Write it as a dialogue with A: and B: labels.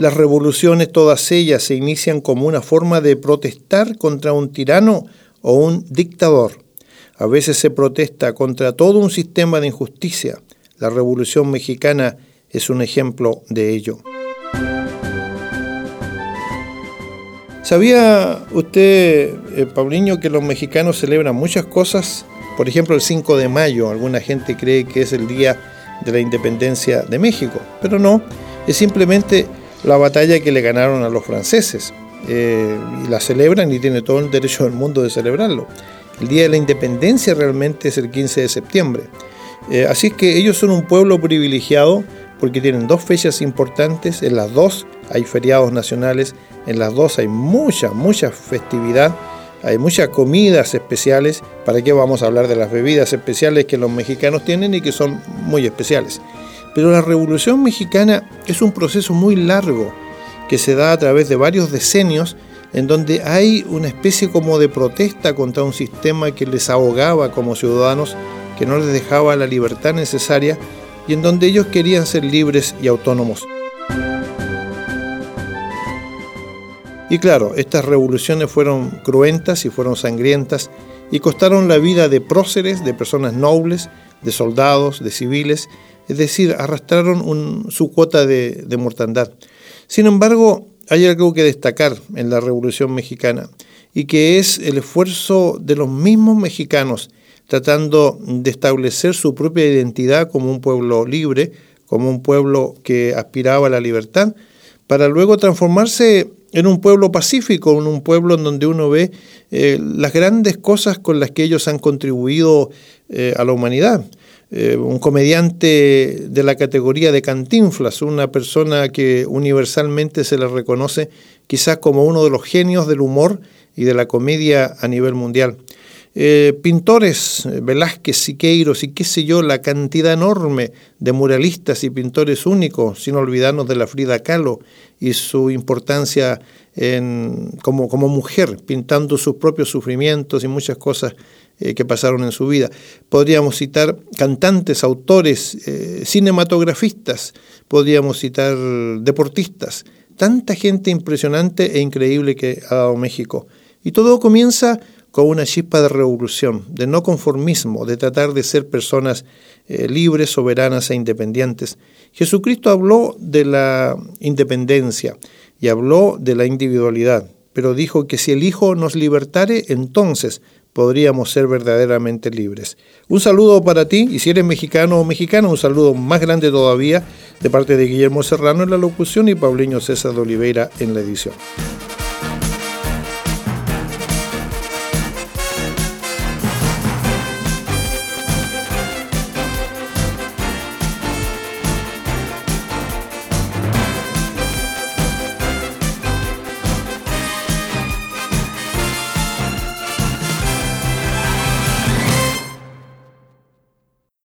A: Las revoluciones, todas ellas, se inician como una forma de protestar contra un tirano o un dictador. A veces se protesta contra todo un sistema de injusticia. La Revolución Mexicana es un ejemplo de ello. ¿Sabía usted, Paulinho, que los mexicanos celebran muchas cosas? Por ejemplo, el 5 de mayo. Alguna gente cree que es el día de la independencia de México, pero no, es simplemente la batalla que le ganaron a los franceses. Y la celebran y tiene todo el derecho del mundo de celebrarlo. El día de la independencia realmente es el 15 de septiembre. Así es que ellos son un pueblo privilegiado porque tienen dos fechas importantes. En las dos hay feriados nacionales, en las dos hay mucha festividad, hay muchas comidas especiales. ¿Para qué vamos a hablar de las bebidas especiales que los mexicanos tienen y que son muy especiales? Pero la Revolución Mexicana es un proceso muy largo que se da a través de varios decenios, en donde hay una especie como de protesta contra un sistema que les ahogaba como ciudadanos, que no les dejaba la libertad necesaria y en donde ellos querían ser libres y autónomos. Y claro, estas revoluciones fueron cruentas y fueron sangrientas y costaron la vida de próceres, de personas nobles, de soldados, de civiles, es decir, arrastraron su cuota de mortandad. Sin embargo, hay algo que destacar en la Revolución Mexicana y que es el esfuerzo de los mismos mexicanos tratando de establecer su propia identidad como un pueblo libre, como un pueblo que aspiraba a la libertad, para luego transformarse en un pueblo pacífico, en un pueblo en donde uno ve las grandes cosas con las que ellos han contribuido a la humanidad. Un comediante de la categoría de Cantinflas, una persona que universalmente se le reconoce quizás como uno de los genios del humor y de la comedia a nivel mundial. Pintores, Velázquez, Siqueiros y qué sé yo, la cantidad enorme de muralistas y pintores únicos, sin olvidarnos de la Frida Kahlo y su importancia como mujer, pintando sus propios sufrimientos y muchas cosas que pasaron en su vida. Podríamos citar cantantes, autores, cinematografistas, podríamos citar deportistas, tanta gente impresionante e increíble que ha dado México. Y todo comienza con una chispa de revolución, de no conformismo, de tratar de ser personas libres, soberanas e independientes. Jesucristo habló de la independencia y habló de la individualidad, pero dijo que si el Hijo nos libertare, entonces podríamos ser verdaderamente libres. Un saludo para ti, y si eres mexicano o mexicana, un saludo más grande todavía de parte de Guillermo Serrano en la locución y Paulinho César de Oliveira en la edición.